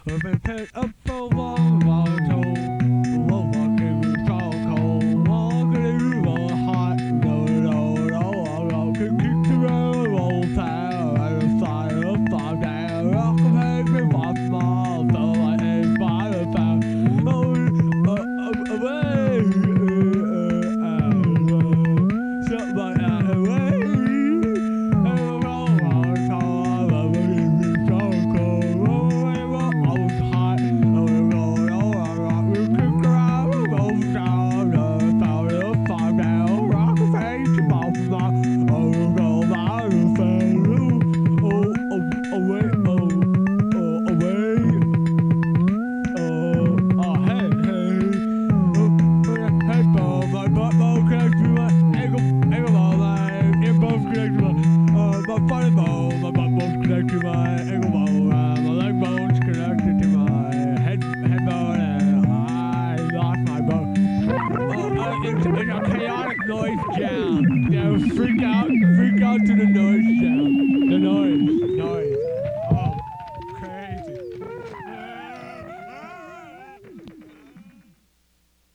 I've been picked up for one told. Won't walk in the cold. Walking in the hot. No. Can keep the railroad town. And the side of the farm down. Rock and make me pop small. So like a fire found. Away. Shut my eye away. It's a chaotic noise jam. Freak out to the noise jam.